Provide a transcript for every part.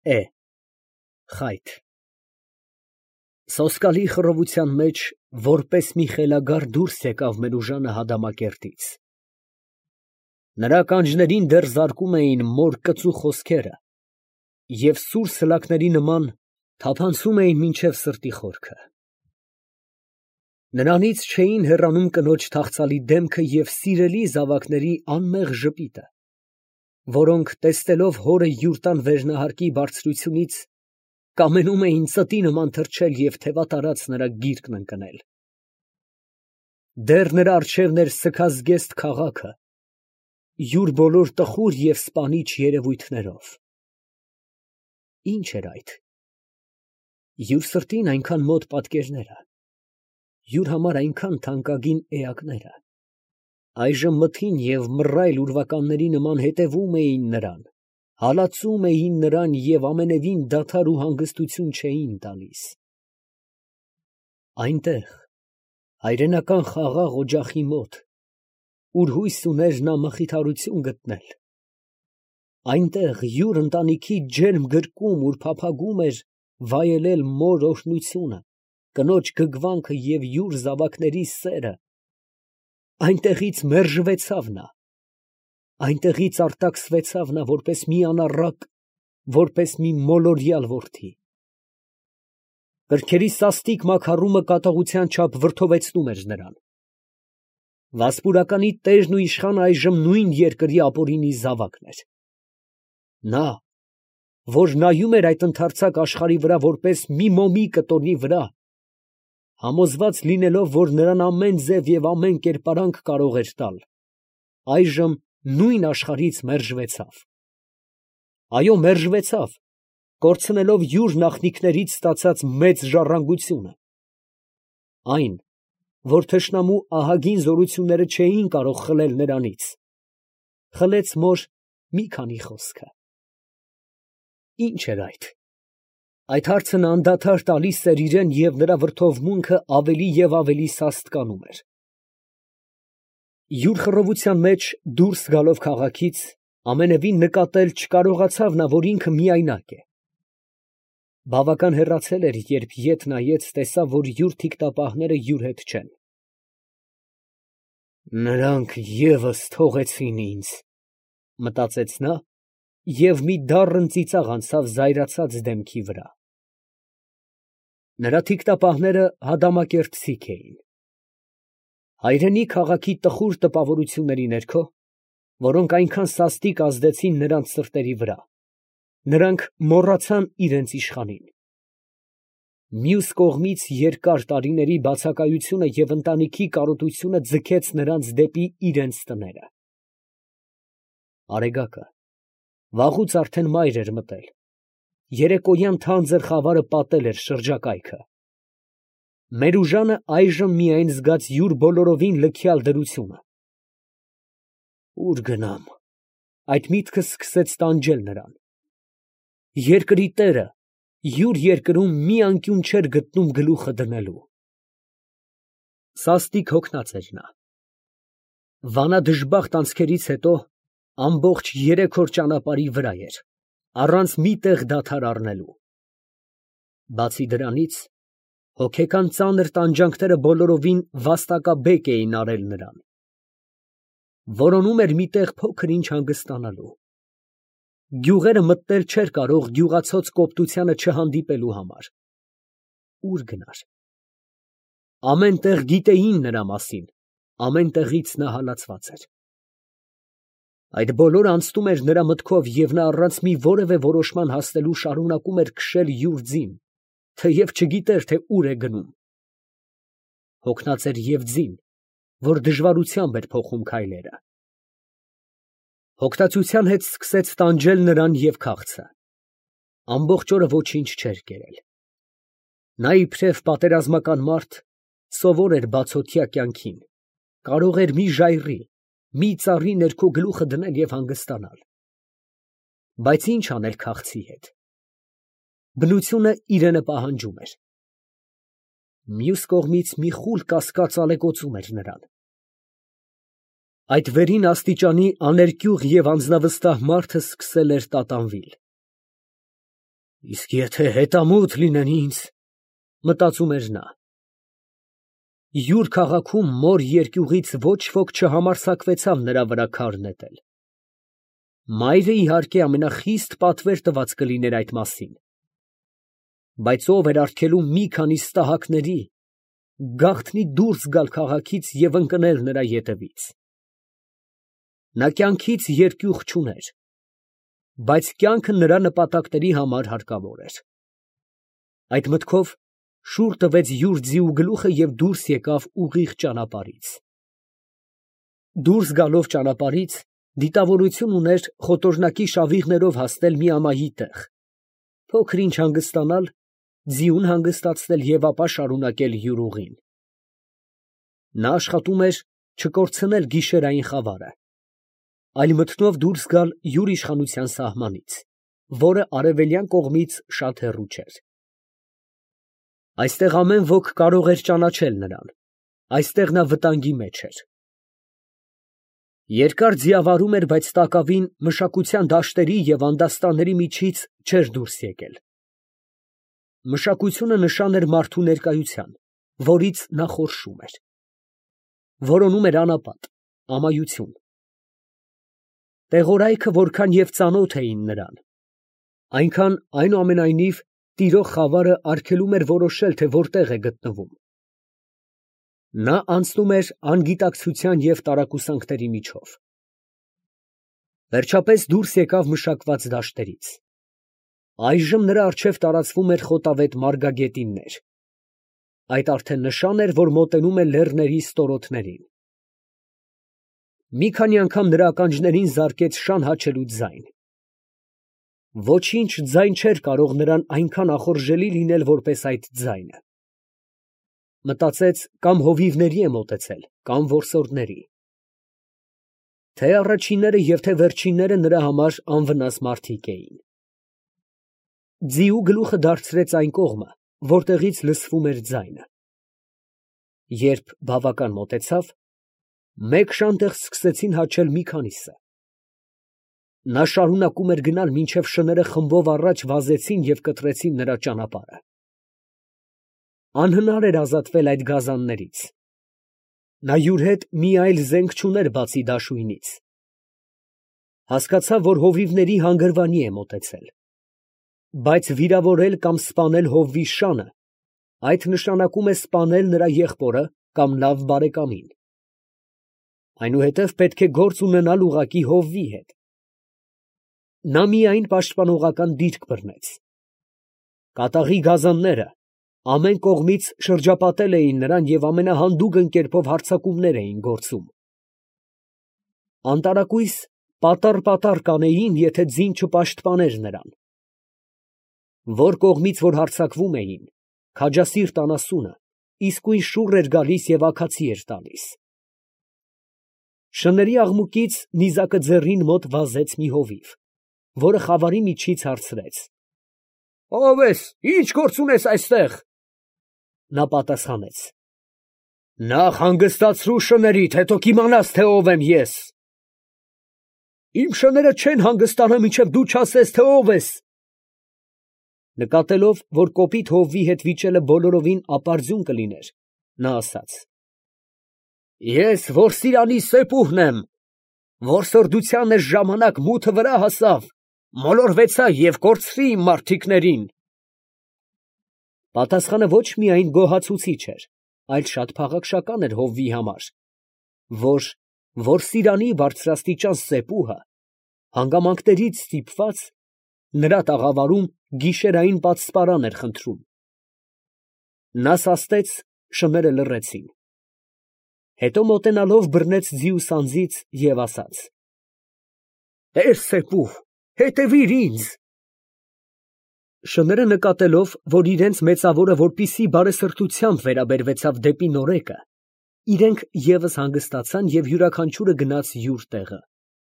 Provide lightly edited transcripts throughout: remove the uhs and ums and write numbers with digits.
Է. Խայտ։ Սոսկալի խռովության մեջ որպես մի խելագար դուրս եկավ Մերուժանը Հադամակերտից։ Նրա ականջներին դեռ զարկում էին մոր կծու խոսքերը և սուր սլաքների նման թափանցում էին մինչև սրտի խորքը։ Նրանից չէին հեռանում կնոջ թախծալի դեմքը և սիրելի զավակների անմեղ ժպիտը, որոնք տեսնելով հորը յուր տան վերնահարկի բարձրությունից, կամենում էին ծտի նման թռչել և թևատարած նրա գիրկն ընկնել։ Դեռ նրա առջևն էր սգազգեստ քաղաքը, յուր բոլոր տխուր և սպանիչ երևույթներով։ Ի՞նչ էր այդ։ Յուր սրտին այնքան մոտ պատկերները, յուր համար այնքան թանկագին էակները, այժմ մթին և մռայլ ուրվականների նման հետևում էին նրան, հալածում էին նրան և ամենևին դադար ու հանգստություն չէին տալիս։ Այնտեղ, հայրենական խաղաղ օջախի մոտ, ուր հույս ուներ նա մխիթարություն գտնել, այնտեղ յուր ընտանիքի ջերմ գրկում, ուր փափագում էր վայելել մոր օրհնությունը, կնոջ գգվանքը և յուր զավակների սերը, այնտեղից մերժվեցավ նա, այնտեղից արտաքսվեցավ նա որպես մի անառակ, որպես մի մոլորյալ որդի։ Կրքերի սաստիկ մաքարումը կատաղության չափ վրդովեցնում էր նրան։ Վասպուրականի տերն ու իշխանը այժմ նույն երկրի ապօրինի զավակն էր։ Նա, որ նայում էր այդ ընդարձակ աշխարհի վրա որպես մի մոմի կտորի վրա, համոզված լինելով, որ նրան ամեն ձև և ամեն կերպարանք կարող էր տալ, այժմ նույն աշխարհից մերժվեցավ։ Այո, մերժվեցավ, կորցնելով յուր նախնիքներից ստացած մեծ ժառանգությունը։ Այն, որ թշնամու ահագին զորությունները չէին կարող խլել նրանից, խլեց մոր մի քանի խոսքը։ Ի՞նչ էր այդ։ Այդ հարցը նա անդադար տալիս էր իրան, և նրա վրդովմունքը ավելի և ավելի սաստկանում էր։ Յուր խռովության մեջ դուրս գալով քաղաքից, ամենևին նկատել չկարողացավ նա, որ ինքը միայնակ է։ Բավական հեռացել էր, երբ ետ նայեց, տեսավ, որ յուր թիկտապահները յուր հետ չեն։ «Նրանք ևս թողեցին ինձ», մտածեց նա, և մի դառն ծիծաղ անցավ զայրացած դեմքի վրա։ Նրա թիկտապահները հադամակերտցիք էին։ Հայրենի քաղաքի տխուր տպավորությունների ներքո, որոնք այնքան սաստիկ ազդեցին նրանց սրտերի վրա, նրանք մոռացան իրենց իշխանին։ Մյուս կողմից երկար տարիների բացակայությունը և ընտանիքի կարոտությունը ձգեց նրանց դեպի իրենց տները։ Արեգակը վաղուց արդեն մայր էր մտել, երեկոյան թանձր խավարը պատել էր շրջակայքը։ Մերուժանը այժմ միայն զգաց յուր բոլորովին լքյալ դրությունը։ Ո՞ւր գնամ, այդ միտքը սկսեց տանջել նրան։ Երկրի տերը յուր երկրում մի անկյուն չէր գտնում գլուխը դնելու։ Սաստիկ հոգնած էր նա։ Վանադժբախտ անցքերից հետո ամբողջ 3 օր ճանապարհի վրա էր, առանց մի տեղ դադար առնելու։ Բացի դրանից, հոգեկան ծանր տանջանքները բոլորովին վաստակաբեկ էին արել նրան։ Որոնում էր մի տեղ փոքր ինչ հանգստանալու։ Գյուղերը մտնել չէր կարող գյուղացոց կոպտությանը չհանդիպելու համար։ Ո՞ւր գնար։ Ամեն տեղ գիտեին նրա մասին, ամեն տեղից նա հալածված էր։ Այդ բոլորը անցնում էր նրա մտքով, և նա առանց մի որևէ որոշման հասնելու շարունակում էր քշել յուր ձին, թեև չգիտեր, թե ուր է գնում։ Հոգնած էր և ձին, որ դժվարությամբ էր փոխում քայլերը։ Հոգնածության հետ սկսեց տանջել նրան և քաղցը։ Ամբողջ օրը ոչինչ չէր կերել։ Նա իբրև պատերազմական մարդ սովոր էր բացօթյա կյանքին, կարող էր մի ժայռի, մի ծառի ներքո գլուխը դնել և հանգստանալ։ Բայց ի՞նչ անել քաղցի հետ։ Բնությունը իրենը պահանջում էր։ Մյուս կողմից մի խուլ կասկած ալեկոծում էր նրան։ Այդ վերին աստիճանի աներկյուղ և անձնավստահ մարդը սկսել էր տատանվել։ Իսկ եթե հետամուտ լինեն ինձ, մտածում էր նա։ Յուր քաղաքում մոր երկյուղից ոչ ոք չհամարձակվեցավ նրա վրա քար նետել։ Մայրը իհարկե ամենախիստ պատվեր տված կլիներ այդ մասին։ Բայց ով էր արգելում մի քանի ստահակների գաղտնի դուրս գալ քաղաքից և ընկնել նրա ետևից։ Նա կյանքից երկյուղ չուներ, բայց կյանքը նրա նպատակների համար հարկավոր էր։ Այդ մտքով շուռ տվեց յուր ձիու գլուխը և դուրս եկավ ուղիղ ճանապարհից։ Դուրս գալով ճանապարհից դիտավորություն ուներ խոտորնակի շավիղներով հասնել մի ամայի տեղ, փոքր ինչ հանգստանալ, ձիուն հանգստացնել և ապա շարունակել յուր ուղին։ Նա աշխատում էր չկորցնել գիշերային խավարը, այլ մթնով դուրս գալ յուր իշխանության սահմանից, որը արևելյան կողմից շատ հեռու չէր։ Այստեղ ամեն ոք կարող էր ճանաչել նրան, այստեղ նա վտանգի մեջ էր։ Երկար ձիավարում էր, բայց տակավին մշակության դաշտերի և անդաստանների միջից չէր դուրս եկել։ Մշակությունը նշան էր մարդու ներկայության, որից նա խորշում էր։ Որոնում էր անապատ, ամայություն։ Տեղորայքը որքան և ծանոթ էին նրան, այնքան այնուամենայնիվ տիրող խավարը արգելում էր որոշել, թե որտեղ է գտնվում։ Նա անցնում էր անգիտակցության և տարակուսանքների միջով։ Վերջապես դուրս եկավ մշակված դաշտերից։ Այժմ նրա առջև տարածվում էր խոտավետ մարգագետիններ։ Այդ արդեն նշան էր, որ մոտենում է լեռների ստորոտներին։ Մի քանի անգամ նրա ականջներին զարկեց շան հաչելու ձայն։ Ոչինչ ձայն չէր կարող նրան այնքան ախորժելի լինել, որպես այդ ձայնը։ Մտածեց, կամ հովիվների է մոտեցել, կամ որսորդների։ Թե առաջինները և թե վերջինները նրա համար անվնաս մարդիկ էին։ Ձիու գլուխը դարձրեց այն կողմը, որտեղից լսվում էր ձայնը։ Երբ բավական մոտեցավ, մեկ շան տեղ սկսեցին հաչել մի քանիսը։ Նա շարունակում էր գնալ, մինչև շները խմբով առաջ վազեցին և կտրեցին նրա ճանապարհը։ Անհնար էր ազատվել այդ գազաններից։ Նա յուր հետ մի այլ զենք չուներ, բացի դաշույնից։ Հասկացավ, որ հովիվների հանգրվանի է մոտեցել։ Բայց վիրավորել կամ սպանել հովվի շանը, այդ նշանակում է սպանել նրա եղբորը կամ լավ բարեկամին։ Այնուհետև պետք է գործ ունենալ ուղղակի հովվի հետ։ Նա միայն պաշտպանողական դիրք բռնեց։ Կատաղի գազանները ամեն կողմից շրջապատել էին նրան և ամենահանդուգն կերպով հարձակումներ էին գործում։ Անտարակույս պատառ կանեին, եթե ձին չպաշտպաներ նրան։ Որ կողմից որ հարձակվում էին, քաջասիրտ անասունը իսկույն շուռ էր գալիս և աքացի էր տալիս։ Շների աղմուկից նիզակը ձեռին մոտ վազեց մի հովիվ, որը խավարի միջից հարցրեց. «Ո՞վ ես, ի՞նչ գործ ունես այստեղ»։ Նա պատասխանեց. «Նախ հանգստացրու շներիդ, հետո կիմանաս, թե ով եմ ես»։ «Իմ շները չեն հանգստանա, մինչև դու չասես, թե ով ես»։ Նկատելով, որ կոպիտ հովվի հետ վիճելը բոլորովին ապարդյուն կլիներ, նա ասաց. «Ես Որսիրանի սեպուհն եմ, որսորդության էս ժամանակ մութը վրա հասավ, մոլորվեցա և կորցրի իմ մարդիկներին»։ Պատասխանը ոչ միայն գոհացուցիչ էր, այլ շատ փաղաքշական էր հովվի համար, որ Որսիրանի բարձրաստիճան սեպուհը հանգամանքներից ստիպված նրա տաղավարում գիշերային պատսպարան էր խնդրում։ Նա սաստեց, շները լռեցին։ Հետո մոտենալով բռնեց ձիու սանձից և ասաց. «Տեր սեպուհ, հետևիր ինձ»։ Շները նկատելով, որ իրենց մեծավորը որպիսի բարեսրտությամբ վերաբերվեցավ դեպի նորեկը, իրենք ևս հանգստացան և յուրաքանչյուրը գնաց յուր տեղը։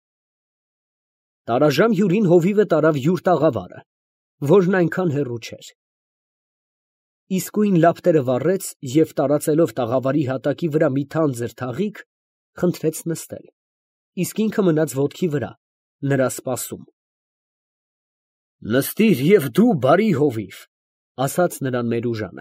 Տարաժամ հյուրին հովիվը տարավ յուր տաղավարը, որն այնքան հեռու չէր։ Իսկույն լապտերը վառեց և տարածելով տաղավարի հատակի վրա մի թանձր թաղիկ, խնդրեց նստել, իսկ ինքը մնաց ոտքի վրա, նրա սպասում։ Նստիր և դու բարի հովիվ, ասաց նրան Մերուժանը։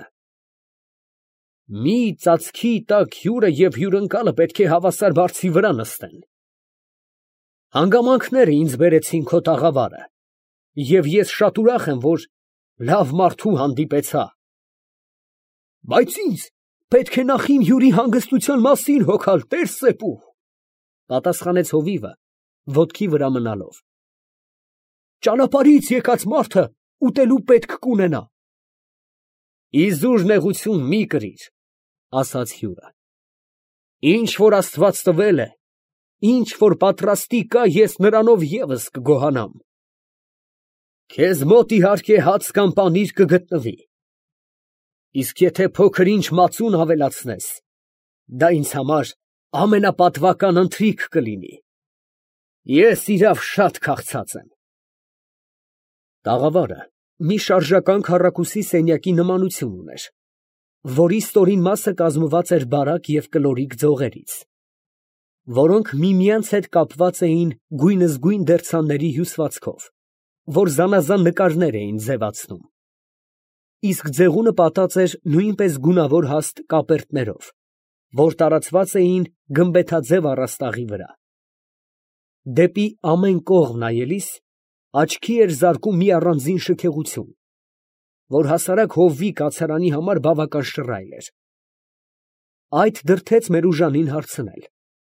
Մի ծածկի տակ հյուրը և հյուրընկալը պետք է հավասար բարձի վրա նստեն։ Հանգամանքները ինձ բերեցին քո տաղավարը, և ես շատ ուրախ եմ, որ լավ մարդու հանդիպեցա։ Բայց ինձ պետք է նախ իմ հյուրի հանգստության մասին հոգալ, տեր֊Սեփու, պատասխանեց հովիվը, ոտքի վրա մնալով։ Ճանապարհից եկած մարդը ուտելու պետք կունենա։ Իզուր նեղություն մի կրիր, ասաց հյուրը։ Ինչ որ Աստված տվել է, ինչ որ պատրաստի կա, ես նրանով ևս կգոհանամ։ Քեզ մոտ իհարկե հաց կամ պանիր կգտնվի։ Իսկ եթե փոքր-ինչ մածուն ավելացնես, դա ինձ համար ամենապատվական ընթրիք կլինի։ Ես իրավ շատ քաղցած եմ։ Տաղավարը մի շարժական քառակուսի սենյակի նմանություն ուներ, որի ստորին մասը կազմված էր բարակ և կլորիկ ձողերից, որոնք միմյանց հետ կապված էին գույնզգույն դերձանների հյուսվածքով, որ զանազան նկարներ էին ձևացնում։ Իսկ ձեղունը պատած էր նույնպես գունավոր հաստ կապերտներով, որ տարածված էին գմբեթաձև առաստաղի վրա։ Դեպի ամեն կողմ նայելիս աչքի էր զարկում մի առանձին շքեղություն, որ հասարակ հովվի կացարանի համար բավական շռայլ էր։ Այդ դրդեց Մերուժանին հարցնել.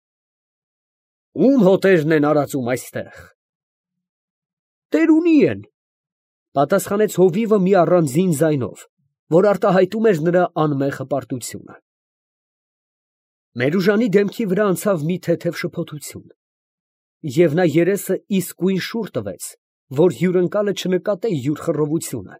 Ում հոտերն են արածում այստեղ։ Տերունի են, պատասխանեց հովիվը մի առանձին ձայնով, որ արտահայտում էր նրա անմեղ հպարտությունը։ Մերուժանի դեմքի վրա անցավ մի թեթև շփոթություն, և նա երեսը իսկույն շուռ տվեց, որ հյուրընկալը չնկատե յուր խռովությունը։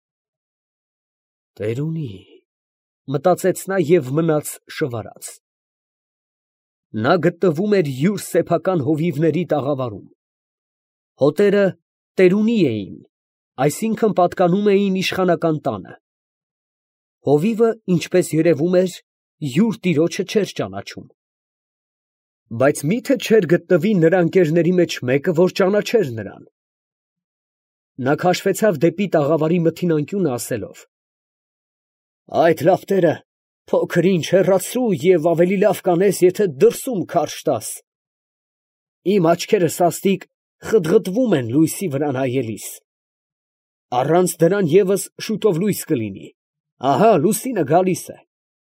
Տերունի, մտածեց նա և մնաց շվարած։ Նա գտնվում էր յուր սեփական հովիվների տաղավարում։ Հոտերը տերունի էին, այսինքն պատկանում էին իշխանական տանը։ Հովիվը, ինչպես երևում էր, յուր տիրոջը չէր ճանաչում։ Բայց մի՞թե չէր գտնվի նրա ընկերների մեջ մեկը, որ ճանաչեր նրան։ Նա քաշվեցավ դեպի տաղավարի մթին անկյունը, ասելով. Այդ լապտերը փոքր-ինչ հեռացրու և ավելի լավ կանես, եթե դրսում քարշ տաս։ Իմ աչքերը սաստիկ խտղտվում են լույսի վրա նայելիս։ Առանց դրան ևս շուտով լույս կլինի։ Ահա լուսինը գալիս է։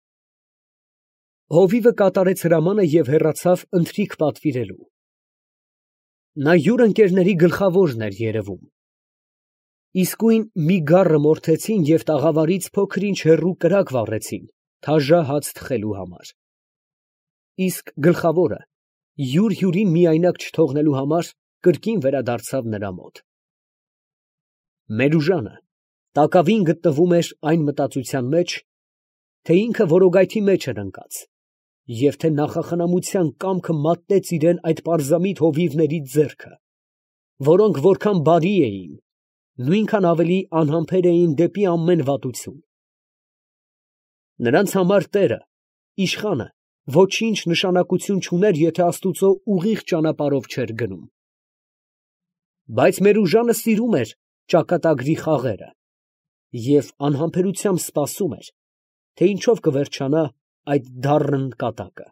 Հովիվը կատարեց հրամանը և հեռացավ ընթրիք պատվիրելու։ Նա յուր ընկերների գլխավորն էր երևում։ Իսկույն մի գառը մորթեցին և տաղավարից փոքր-ինչ հեռու կրակ վառեցին թաժա հաց թխելու համար։ Իսկ գլխավորը, յուր հյուրին միայնակ չթողնելու համար, կրկին վերադարձավ նրա մոտ։ Մերուժանը տակավին գտնվում էր այն մտածության մեջ, թե ինքը որոգայթի մեջ էր ընկած, և թե նախախնամության կամքը մատնեց իրան այդ պարզամիտ հովիվների ձեռքը, որոնք որքան բարի էին, նույնքան ավելի անհամբեր էին դեպի ամեն վատություն։ Նրանց համար տերը, իշխանը, ոչինչ նշանակություն չուներ, եթե աստուծո ուղիղ ճանապարհով չէր գնում։ Բայց Մերուժանը սիրում էր ճակատագրի խաղերը և անհամբերությամբ սպասում էր, թե ինչով կվերջանա այդ դառն կատակը։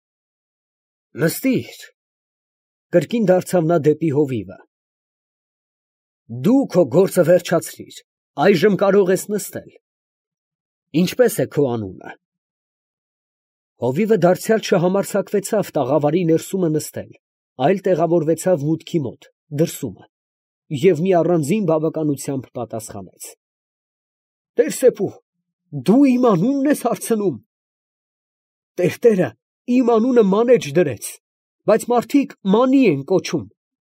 Նստիր, կրկին դարձավ նա դեպի հովիվը։ Դու քո գործը վերջացրիր, այժմ կարող ես նստել։ Ինչպե՞ս է քո անունը։ Հովիվը դարձյալ չհամարձակվեցավ տաղավարի ներսումը նստել, այլ տեղավորվեցավ մուտքի մոտ, դրսումը, և մի առանձին բավականությամբ պատասխանեց. Տեր֊Սեփու, դու իմ անունն ես հարցնում։ Տերտերը իմ անունը մանեջ դրեց, բայց մարդիկ մանի են կոչում։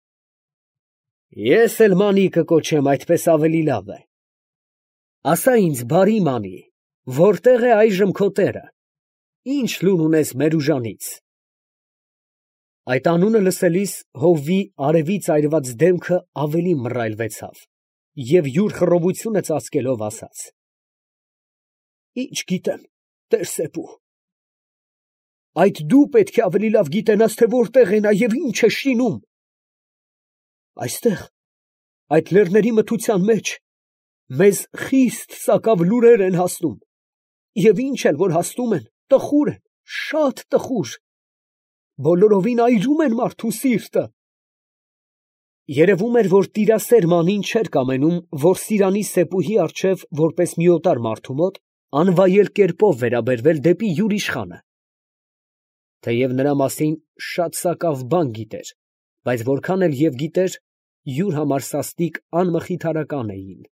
Ես էլ մանի կկոչեմ, այդպես ավելի լավ է։ Ասա ինձ, բարի մանի, որտե՞ղ է այժմ քո տերը, ի՞նչ լուր ունես Մերուժանից։ Այդ անունը լսելիս հովվի արևից այրված դեմքը ավելի մռայլվեցավ և յուր խռովությունը ծածկելով ասաց. Ինչ գիտեմ, Տեր֊Սեփու։ Այդ դու պետք է ավելի լավ գիտենաս, թե որտեղ է նա և ինչ է շինում։ Այստեղ այդ լեռների մթության մեջ մեզ խիստ սակավ լուրեր են հասնում, և ինչ էլ որ հասնում են, տխուր են, շատ տխուր, բոլորովին այրում են մարդու սիրտը։ Երևում էր, որ տիրասեր մանին չէր կամենում, որ Սիրանի սեպուհի առջև, որպես մի օտար մարդու մոտ, անվայել կերպով վերաբերվել դեպի յուր իշխանը։ Թեև նրա մասին շատ սակավ բան գիտեր, բայց որքան էլ և գիտեր, յուր համար սաստիկ անմխիթարական էին։